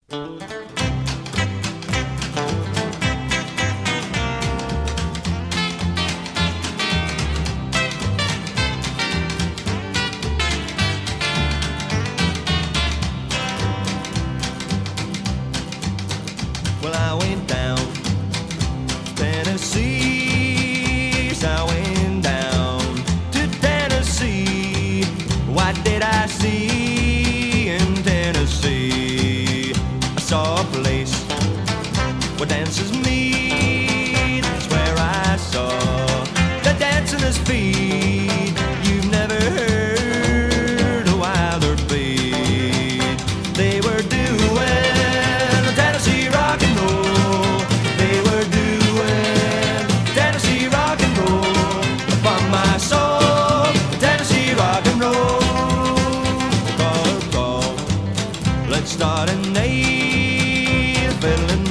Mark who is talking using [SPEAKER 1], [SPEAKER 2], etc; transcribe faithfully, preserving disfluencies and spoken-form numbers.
[SPEAKER 1] Well, I went down to Tennessee. So I went down to Tennessee. What did I see in Tennessee? I saw a place where dancers meet. That's where I saw the dancing feet. You've never heard a wilder beat. They were doing Tennessee rock and roll. They were doing Tennessee rock and roll. Upon my soul, Tennessee rock and roll. Call, call. Let's start a name, fiddling